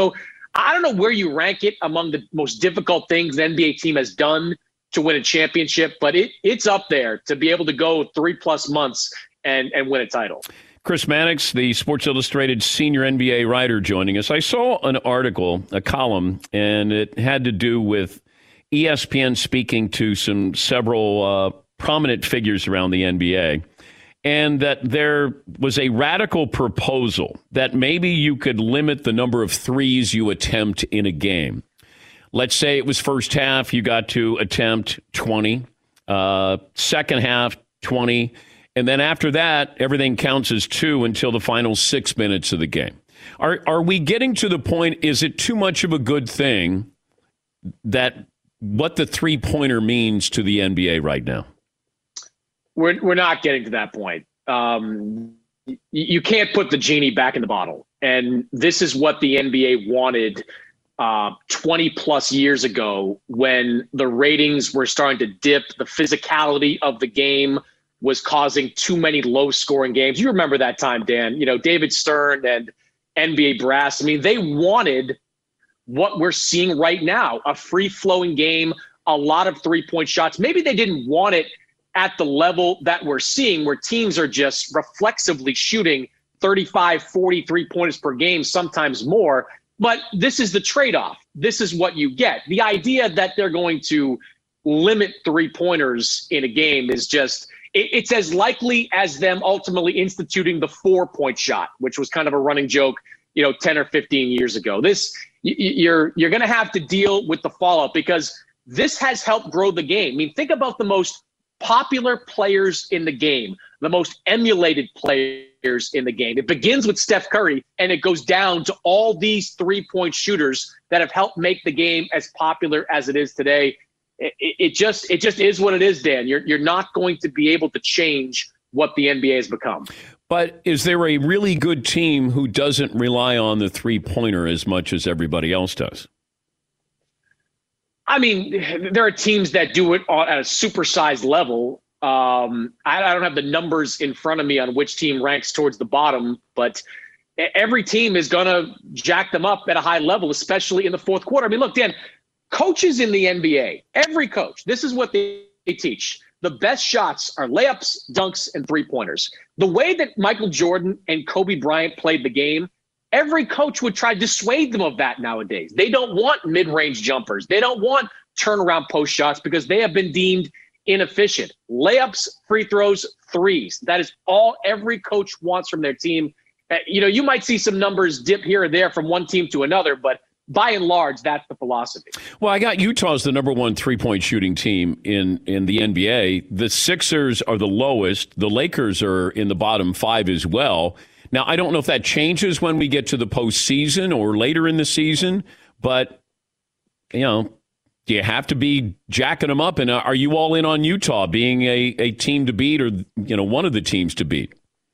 I don't know where you rank it among the most difficult things an N B A team has done to win a championship, but it it's up there to be able to go three plus months and, and win a title. Chris Mannix, the Sports Illustrated senior N B A writer, joining us. I saw an article, a column, and it had to do with E S P N speaking to some several uh, prominent figures around the N B A, and that there was a radical proposal that maybe you could limit the number of threes you attempt in a game. Let's say it was first half, you got to attempt twenty, uh, second half, twenty, and then after that, everything counts as two until the final six minutes of the game. Are are we getting to the point, is it too much of a good thing that what the three-pointer means to the N B A right now? We're we're not getting to that point. Um, you, you can't put the genie back in the bottle. And this is what the N B A wanted uh, twenty plus years ago when the ratings were starting to dip. The physicality of the game was causing too many low scoring games. You remember that time, Dan, you know, David Stern and N B A brass. I mean, they wanted what we're seeing right now, a free flowing game, a lot of three point shots. Maybe they didn't want it at the level that we're seeing where teams are just reflexively shooting thirty-five, forty three-pointers per game, sometimes more. But this is the trade-off. This is what you get. The idea that they're going to limit three-pointers in a game is just, it, it's as likely as them ultimately instituting the four-point shot, which was kind of a running joke, you know, ten or fifteen years ago. This, you're, you're going to have to deal with the fallout because this has helped grow the game. I mean, think about the most popular players in the game, the most emulated players in the game. It begins with Steph Curry, and it goes down to all these three-point shooters that have helped make the game as popular as it is today. It, it just it just is what it is, Dan. You're you're not going to be able to change what the N B A has become. But is there a really good team who doesn't rely on the three-pointer as much as everybody else does? I mean, there are teams that do it at a supersized level. Um, I, I don't have the numbers in front of me on which team ranks towards the bottom, but every team is going to jack them up at a high level, especially in the fourth quarter. I mean, look, Dan, coaches in the N B A, every coach, this is what they, they teach. The best shots are layups, dunks, and three-pointers. The way that Michael Jordan and Kobe Bryant played the game, every coach would try to dissuade them of that nowadays. They don't want mid-range jumpers. They don't want turnaround post shots because they have been deemed inefficient. Layups, free throws, threes. That is all every coach wants from their team. Uh, you know, you might see some numbers dip here or there from one team to another, but by and large, that's the philosophy. Well, I got Utah as the number one three-point shooting team in, in the N B A. The Sixers are the lowest. The Lakers are in the bottom five as well. Now, I don't know if that changes when we get to the postseason or later in the season, but, you know, do you have to be jacking them up? And are you all in on Utah being a, a team to beat or, you know, one of the teams to beat?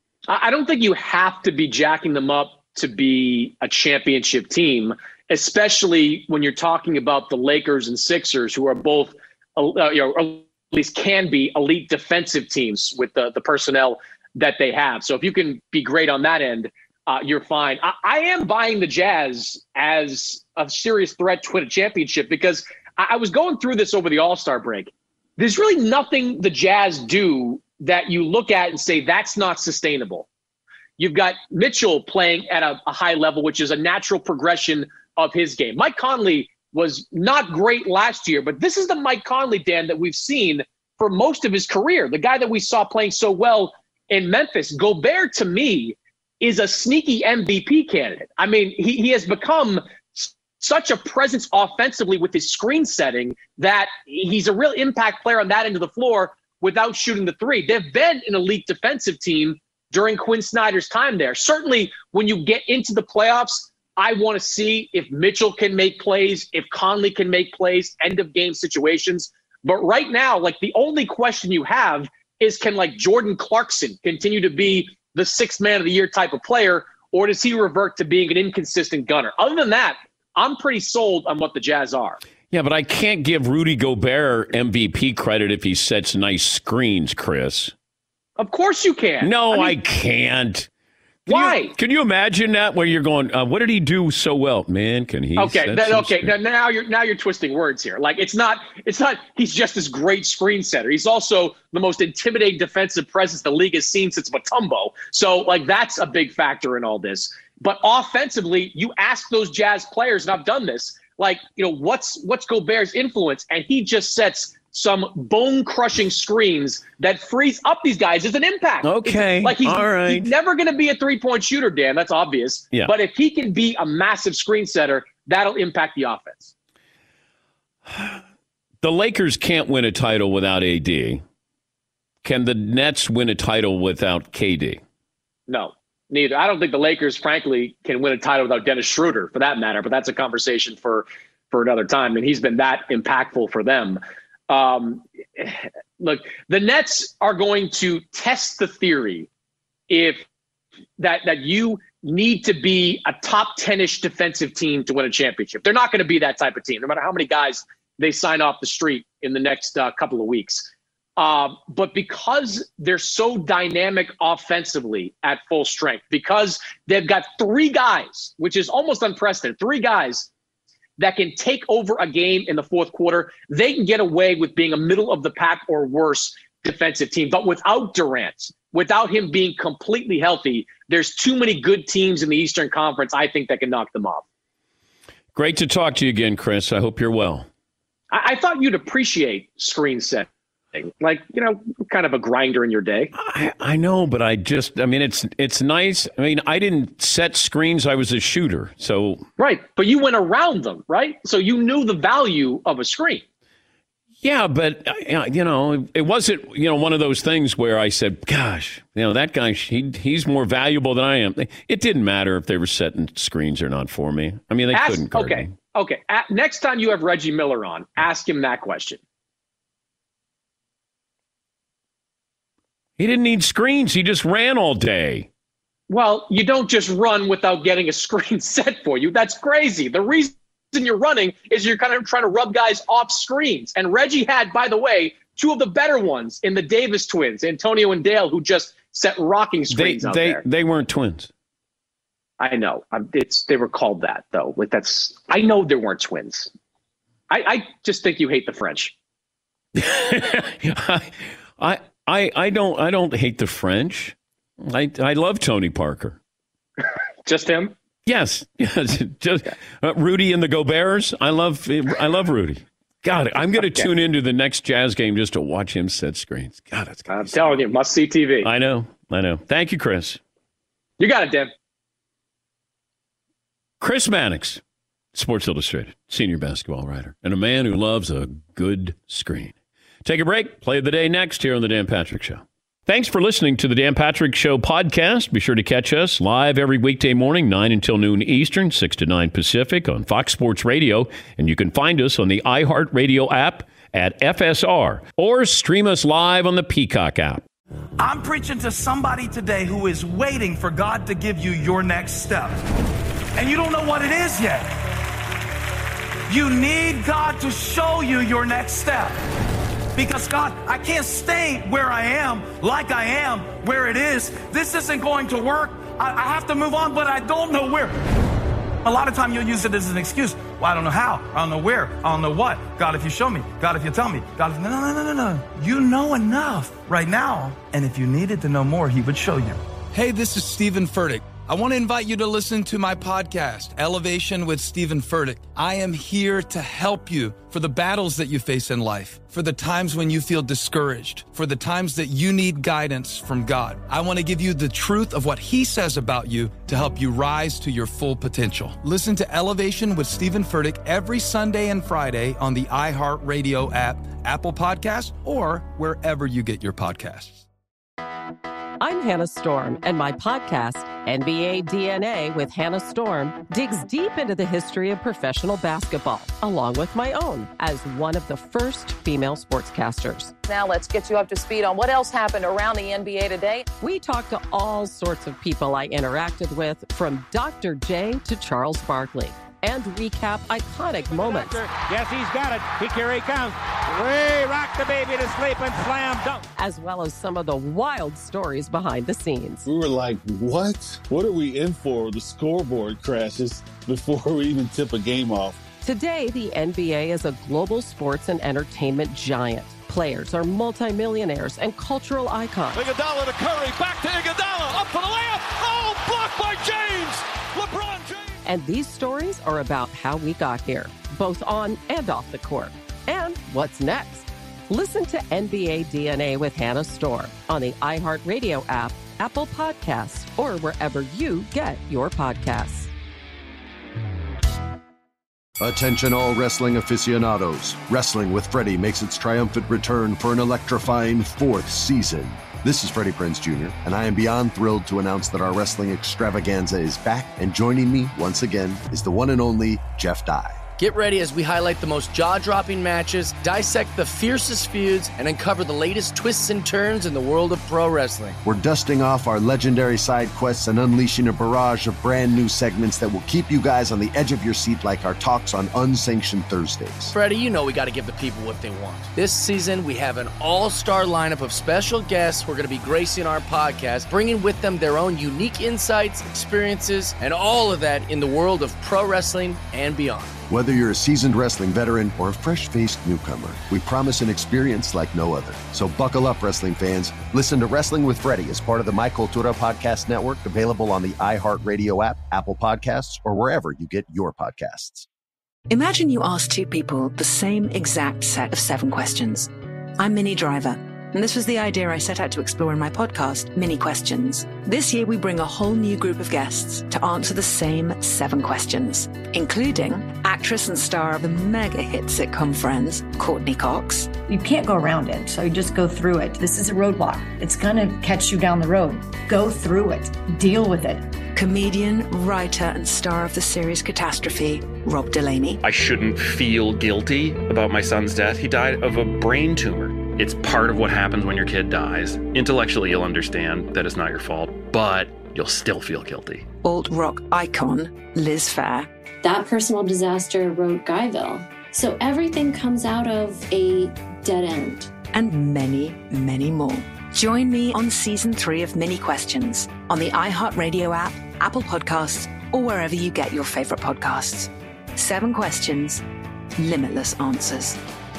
I don't think you have to be jacking them up to be a championship team, especially when you're talking about the Lakers and Sixers, who are both, uh, you know, at least can be elite defensive teams with the, the personnel that they have. So if you can be great on that end, uh, you're fine. I, I am buying the Jazz as a serious threat to win a championship because I, I was going through this over the All-Star break. There's really nothing the Jazz do that you look at and say that's not sustainable. You've got Mitchell playing at a, a high level, which is a natural progression of his game. Mike Conley was not great last year, but this is the Mike Conley, Dan, that we've seen for most of his career. The guy that we saw playing so well in Memphis. Gobert, to me, is a sneaky M V P candidate. I mean, he, he has become s- such a presence offensively with his screen setting that he's a real impact player on that end of the floor without shooting the three. They've been an elite defensive team during Quinn Snyder's time there. Certainly, when you get into the playoffs, I want to see if Mitchell can make plays, if Conley can make plays, end-of-game situations. But right now, like, the only question you have is, can, like, Jordan Clarkson continue to be the sixth man of the year type of player, or does he revert to being an inconsistent gunner? Other than that, I'm pretty sold on what the Jazz are. Yeah, but I can't give Rudy Gobert M V P credit if he sets nice screens, Chris. Of course you can. No, I, mean, I can't. Can Why? You, can you imagine that where you're going, uh, what did he do so well? Man, can he? Okay, set that, some okay. screen? Now, now you're now you're twisting words here. Like it's not it's not he's just this great screen setter. He's also the most intimidating defensive presence the league has seen since Mutombo. So like that's a big factor in all this. But offensively, you ask those Jazz players, and I've done this, like, you know, what's what's Gobert's influence? And he just sets some bone-crushing screens that frees up these guys as an impact. Okay, it's, like he's, all right. he's never going to be a three-point shooter, Dan. That's obvious. Yeah. But if he can be a massive screen setter, that'll impact the offense. The Lakers can't win a title without A D. Can the Nets win a title without K D? No, neither. I don't think the Lakers, frankly, can win a title without Dennis Schroeder, for that matter. But that's a conversation for, for another time. And he's been that impactful for them. Um, look, the Nets are going to test the theory if that that you need to be a top ten-ish defensive team to win a championship. They're not going to be that type of team, no matter how many guys they sign off the street in the next uh, couple of weeks. Um, but because they're so dynamic offensively at full strength, because they've got three guys, which is almost unprecedented, three guys that can take over a game in the fourth quarter, they can get away with being a middle of the pack or worse defensive team. But without Durant, without him being completely healthy, there's too many good teams in the Eastern Conference, I think, that can knock them off. Great to talk to you again, Chris. I hope you're well. I, I thought you'd appreciate screen setting. Like, you know, kind of a grinder in your day. I, I know, but I just, I mean, it's it's nice. I mean, I didn't set screens. I was a shooter. So right. But you went around them, right? So you knew the value of a screen. Yeah, but, uh, you know, it wasn't, you know, one of those things where I said, gosh, you know, that guy, he, he's more valuable than I am. It didn't matter if they were setting screens or not for me. I mean, they ask, couldn't guard Okay. me. Okay. At, next time you have Reggie Miller on, ask him that question. He didn't need screens. He just ran all day. Well, you don't just run without getting a screen set for you. That's crazy. The reason you're running is you're kind of trying to rub guys off screens. And Reggie had, by the way, two of the better ones in the Davis twins, Antonio and Dale, who just set rocking screens they, out they, there. They weren't twins. I know. It's they were called that, though. Like that's. I know they weren't twins. I, I just think you hate the French. I, I I I don't I don't hate the French. I I love Tony Parker. Just him? Yes, yes. Just uh, Rudy and the Goberts. I love I love Rudy. God, I'm going to okay. tune into the next Jazz game just to watch him set screens. God, it's. I'm telling you, must see T V. I know, I know. Thank you, Chris. You got it, Dan. Chris Mannix, Sports Illustrated, senior basketball writer, and a man who loves a good screen. Take a break. Play of the day next here on The Dan Patrick Show. Thanks for listening to The Dan Patrick Show podcast. Be sure to catch us live every weekday morning, nine until noon Eastern, six to nine Pacific on Fox Sports Radio. And you can find us on the iHeartRadio app at F S R or stream us live on the Peacock app. I'm preaching to somebody today who is waiting for God to give you your next step. And you don't know what it is yet. You need God to show you your next step. Because, God, I can't stay where I am, like I am, where it is. This isn't going to work. I, I have to move on, but I don't know where. A lot of time you'll use it as an excuse. Well, I don't know how. I don't know where. I don't know what. God, if you show me. God, if you tell me. God, if... No, no, no, no, no. You know enough right now. And if you needed to know more, he would show you. Hey, this is Stephen Furtick. I want to invite you to listen to my podcast, Elevation with Stephen Furtick. I am here to help you for the battles that you face in life, for the times when you feel discouraged, for the times that you need guidance from God. I want to give you the truth of what he says about you to help you rise to your full potential. Listen to Elevation with Stephen Furtick every Sunday and Friday on the iHeartRadio app, Apple Podcasts, or wherever you get your podcasts. I'm Hannah Storm, and my podcast, N B A D N A with Hannah Storm, digs deep into the history of professional basketball, along with my own, as one of the first female sportscasters. Now let's get you up to speed on what else happened around the N B A today. We talked to all sorts of people I interacted with, from Doctor J to Charles Barkley, and recap iconic moments. Yes, he's got it. He, here he comes. We rock the baby to sleep and slam dunk. As well as some of the wild stories behind the scenes. We were like, what? What are we in for? The scoreboard crashes before we even tip a game off. Today, the N B A is a global sports and entertainment giant. Players are multimillionaires and cultural icons. Iguodala to Curry, back to Iguodala, up for the layup. Oh, blocked by James. LeBron James. And these stories are about how we got here, both on and off the court. And what's next? Listen to N B A D N A with Hannah Storm on the iHeartRadio app, Apple Podcasts, or wherever you get your podcasts. Attention all wrestling aficionados. Wrestling with Freddie makes its triumphant return for an electrifying fourth season. This is Freddie Prinze Junior, and I am beyond thrilled to announce that our wrestling extravaganza is back, and joining me once again is the one and only Jeff Dye. Get ready as we highlight the most jaw-dropping matches, dissect the fiercest feuds, and uncover the latest twists and turns in the world of pro wrestling. We're dusting off our legendary side quests and unleashing a barrage of brand new segments that will keep you guys on the edge of your seat like our talks on Unsanctioned Thursdays. Freddie, you know we got to give the people what they want. This season, we have an all-star lineup of special guests who are going to be gracing our podcast, bringing with them their own unique insights, experiences, and all of that in the world of pro wrestling and beyond. Whether you're a seasoned wrestling veteran or a fresh-faced newcomer, we promise an experience like no other. So buckle up, wrestling fans. Listen to Wrestling with Freddie as part of the My Cultura Podcast Network, available on the iHeartRadio app, Apple Podcasts, or wherever you get your podcasts. Imagine you ask two people the same exact set of seven questions. I'm Minnie Driver, and this was the idea I set out to explore in my podcast, Mini Questions. This year, we bring a whole new group of guests to answer the same seven questions, including actress and star of the mega hit sitcom Friends, Courtney Cox. You can't go around it, so you just go through it. This is a roadblock. It's going to catch you down the road. Go through it. Deal with it. Comedian, writer, and star of the series Catastrophe, Rob Delaney. I shouldn't feel guilty about my son's death. He died of a brain tumor. It's part of what happens when your kid dies. Intellectually, you'll understand that it's not your fault, but you'll still feel guilty. Alt rock icon, Liz Phair. That personal disaster wrote Guyville. So everything comes out of a dead end. And many, many more. Join me on season three of Mini Questions on the iHeartRadio app, Apple Podcasts, or wherever you get your favorite podcasts. Seven questions, limitless answers.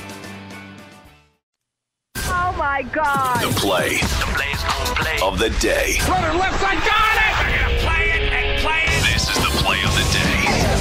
Oh my God! The play, the play's gonna play of the day. Runner left side, got it! We're gonna play it and play it. This is the play of the day.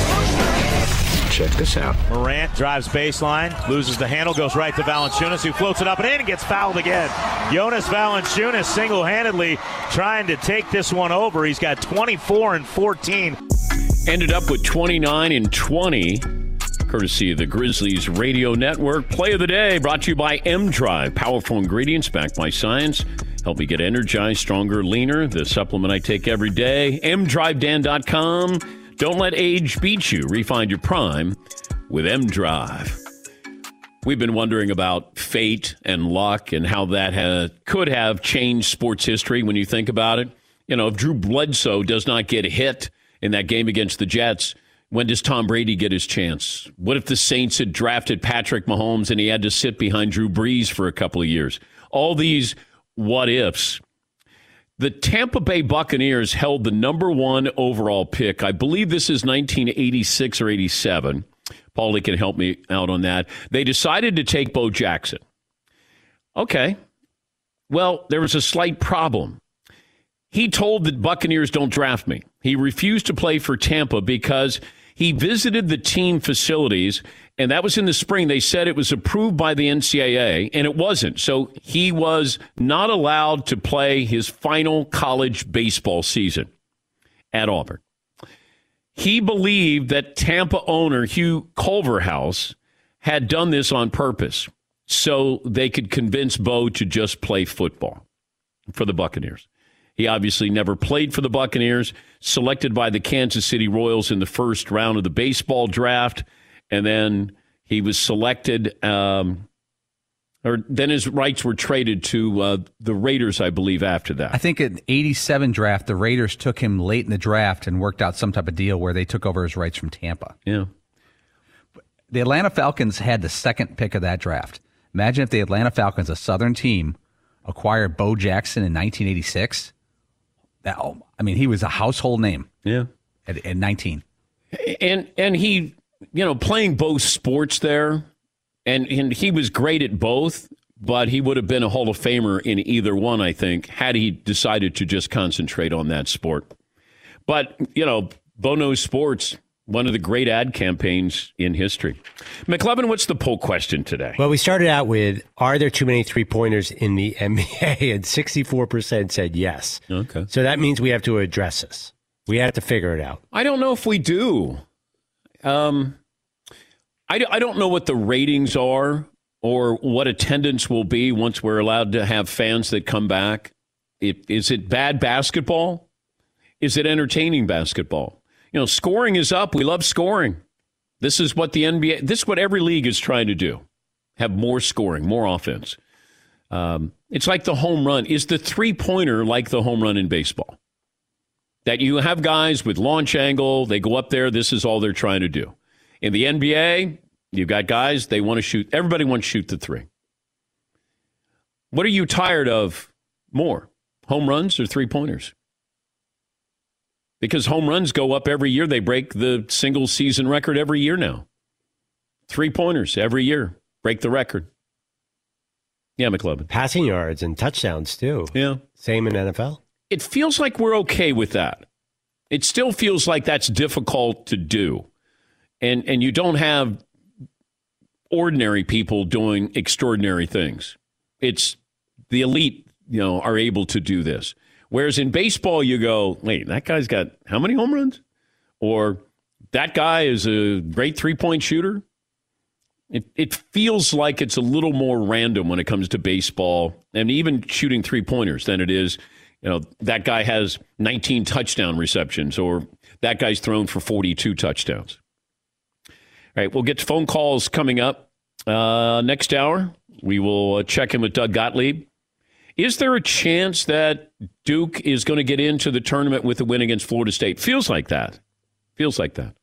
Check this out. Morant drives baseline, loses the handle, goes right to Valanciunas, who floats it up and in and gets fouled again. Jonas Valanciunas single-handedly trying to take this one over. He's got twenty-four and fourteen. Ended up with twenty-nine and twenty. Courtesy of the Grizzlies Radio Network. Play of the day brought to you by M-Drive. Powerful ingredients backed by science. Help me get energized, stronger, leaner. The supplement I take every day. M drive dan dot com. Don't let age beat you. Refine your prime with M-Drive. We've been wondering about fate and luck and how that ha- could have changed sports history when you think about it. You know, if Drew Bledsoe does not get hit in that game against the Jets, when does Tom Brady get his chance? What if the Saints had drafted Patrick Mahomes and he had to sit behind Drew Brees for a couple of years? All these what ifs. The Tampa Bay Buccaneers held the number one overall pick. I believe this is nineteen eighty-six or eighty-seven. Paulie can help me out on that. They decided to take Bo Jackson. Okay. Well, there was a slight problem. He told the Buccaneers, don't draft me. He refused to play for Tampa because he visited the team facilities, and that was in the spring. They said it was approved by the N C double A, and it wasn't. So he was not allowed to play his final college baseball season at Auburn. He believed that Tampa owner Hugh Culverhouse had done this on purpose so they could convince Bo to just play football for the Buccaneers. He obviously never played for the Buccaneers, selected by the Kansas City Royals in the first round of the baseball draft, and then he was selected, um, or then his rights were traded to uh, the Raiders, I believe, after that. I think in eighty-seven draft, the Raiders took him late in the draft and worked out some type of deal where they took over his rights from Tampa. Yeah. The Atlanta Falcons had the second pick of that draft. Imagine if the Atlanta Falcons, a Southern team, acquired Bo Jackson in nineteen eighty-six. That, I mean, he was a household name. Yeah. At, at nineteen. And and he, you know, playing both sports there, and, and he was great at both, but he would have been a Hall of Famer in either one, I think, had he decided to just concentrate on that sport. But, you know, Bo knows sports. One of the great ad campaigns in history. McLovin, what's the poll question today? Well, we started out with, are there too many three-pointers in the N B A? And sixty-four percent said yes. Okay. So that means we have to address this. We have to figure it out. I don't know if we do. Um, I, I don't know what the ratings are or what attendance will be once we're allowed to have fans that come back. It, is it bad basketball? Is it entertaining basketball? You know, scoring is up. We love scoring. This is what the N B A, this is what every league is trying to do. Have more scoring, more offense. Um, it's like the home run. Is the three-pointer like the home run in baseball? That you have guys with launch angle, they go up there, this is all they're trying to do. In the N B A, you've got guys, they want to shoot, everybody wants to shoot the three. What are you tired of more, home runs or three-pointers? Because home runs go up every year. They break the single season record every year now. Three-pointers every year break the record. Yeah, McLovin. Passing yards and touchdowns, too. Yeah. Same in N F L. It feels like we're okay with that. It still feels like that's difficult to do. And and you don't have ordinary people doing extraordinary things. It's the elite, you know, are able to do this. Whereas in baseball, you go, wait, that guy's got how many home runs? Or that guy is a great three-point shooter. It it feels like it's a little more random when it comes to baseball and even shooting three-pointers than it is, you know, that guy has nineteen touchdown receptions or that guy's thrown for forty-two touchdowns. All right, we'll get to phone calls coming up. Uh, next hour, we will check in with Doug Gottlieb. Is there a chance that Duke is going to get into the tournament with a win against Florida State? Feels like that. Feels like that.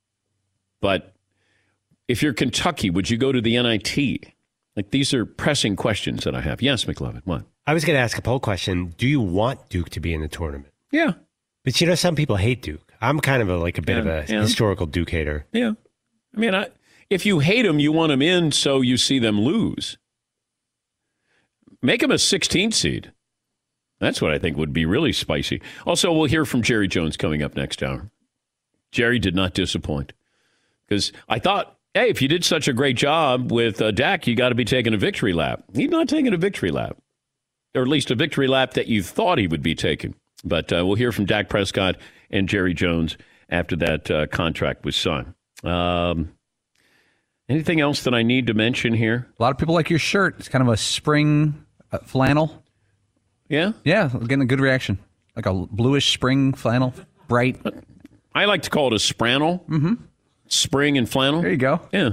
But if you're Kentucky, would you go to the N I T? Like, these are pressing questions that I have. Yes, McLovin, what? I was going to ask a poll question. Do you want Duke to be in the tournament? Yeah. But, you know, some people hate Duke. I'm kind of a, like a bit Yeah, of a yeah. historical Duke hater. Yeah. I mean, I, if you hate them, you want them in so you see them lose. Make them a sixteenth seed. That's what I think would be really spicy. Also, we'll hear from Jerry Jones coming up next hour. Jerry did not disappoint. Because I thought, hey, if you did such a great job with uh, Dak, you got to be taking a victory lap. He's not taking a victory lap. Or at least a victory lap that you thought he would be taking. But uh, we'll hear from Dak Prescott and Jerry Jones after that uh, contract was signed. Um, anything else that I need to mention here? A lot of people like your shirt. It's kind of a spring uh, flannel. Yeah? Yeah, getting a good reaction. Like a bluish spring flannel, bright. I like to call it a sprannel. Mm-hmm. Spring and flannel. There you go. Yeah.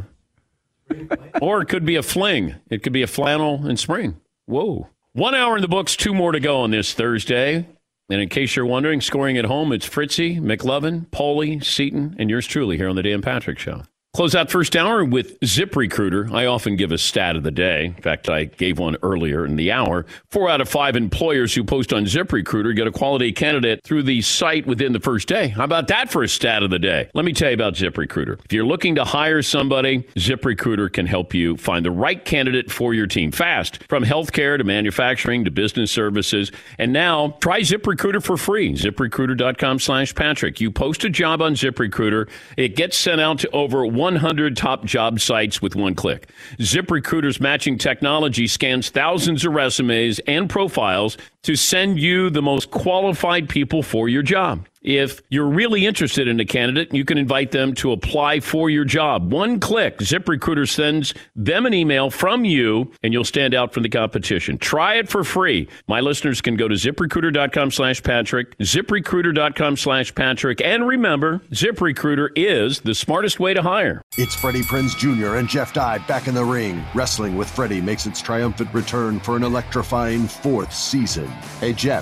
Or it could be a fling. It could be a flannel and spring. Whoa. One hour in the books, two more to go on this Thursday. And in case you're wondering, scoring at home, it's Fritzy, McLovin, Paulie, Seaton, and yours truly here on the Dan Patrick Show. Close out first hour with ZipRecruiter. I often give a stat of the day. In fact, I gave one earlier in the hour. Four out of five employers who post on ZipRecruiter get a quality candidate through the site within the first day. How about that for a stat of the day? Let me tell you about ZipRecruiter. If you're looking to hire somebody, ZipRecruiter can help you find the right candidate for your team fast. From healthcare to manufacturing to business services. And now, try ZipRecruiter for free. ZipRecruiter.com slash Patrick. You post a job on ZipRecruiter, it gets sent out to over one hundred top job sites with one click. ZipRecruiter's matching technology scans thousands of resumes and profiles to send you the most qualified people for your job. If you're really interested in a candidate, you can invite them to apply for your job. One click, ZipRecruiter sends them an email from you, and you'll stand out from the competition. Try it for free. My listeners can go to ZipRecruiter.com slash Patrick, ZipRecruiter.com slash Patrick, and remember, ZipRecruiter is the smartest way to hire. It's Freddie Prinze Junior and Jeff Dye back in the ring. Wrestling with Freddie makes its triumphant return for an electrifying fourth season. Hey, Jeff,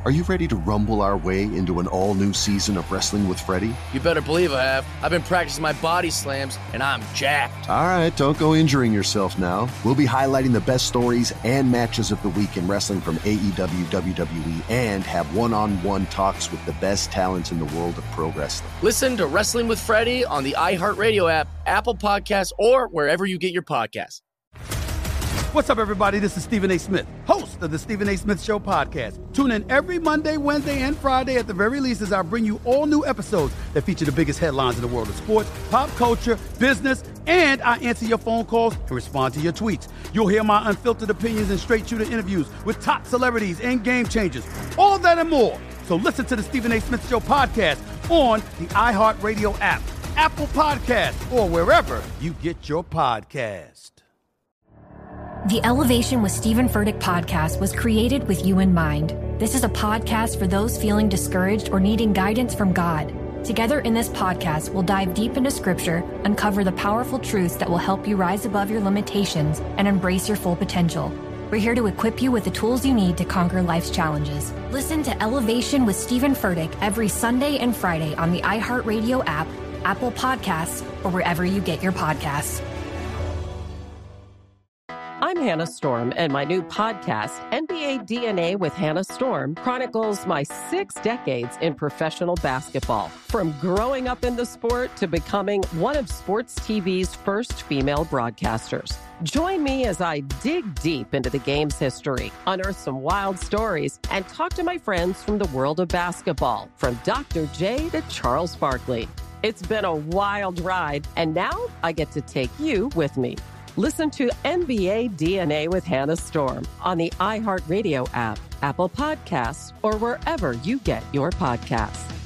Are you ready to rumble our way into an all-new season of Wrestling with Freddie? You better believe I have. I've been practicing my body slams, and I'm jacked. All right, don't go injuring yourself now. We'll be highlighting the best stories and matches of the week in wrestling from A E W, W W E, and have one-on-one talks with the best talents in the world of pro wrestling. Listen to Wrestling with Freddie on the iHeartRadio app, Apple Podcasts, or wherever you get your podcasts. What's up, everybody? This is Stephen A. Smith, host of the Stephen A. Smith Show podcast. Tune in every Monday, Wednesday, and Friday at the very least as I bring you all new episodes that feature the biggest headlines in the world of sports, pop culture, business, and I answer your phone calls and respond to your tweets. You'll hear my unfiltered opinions and straight-shooter interviews with top celebrities and game changers. All of that and more. So listen to the Stephen A. Smith Show podcast on the iHeartRadio app, Apple Podcasts, or wherever you get your podcast. The Elevation with Stephen Furtick podcast was created with you in mind. This is a podcast for those feeling discouraged or needing guidance from God. Together in this podcast, we'll dive deep into Scripture, uncover the powerful truths that will help you rise above your limitations and embrace your full potential. We're here to equip you with the tools you need to conquer life's challenges. Listen to Elevation with Stephen Furtick every Sunday and Friday on the iHeartRadio app, Apple Podcasts, or wherever you get your podcasts. I'm Hannah Storm, and my new podcast, N B A D N A with Hannah Storm, chronicles my six decades in professional basketball. From growing up in the sport to becoming one of sports T V's first female broadcasters. Join me as I dig deep into the game's history, unearth some wild stories, and talk to my friends from the world of basketball, from Doctor J to Charles Barkley. It's been a wild ride, and now I get to take you with me. Listen to N B A D N A with Hannah Storm on the iHeartRadio app, Apple Podcasts, or wherever you get your podcasts.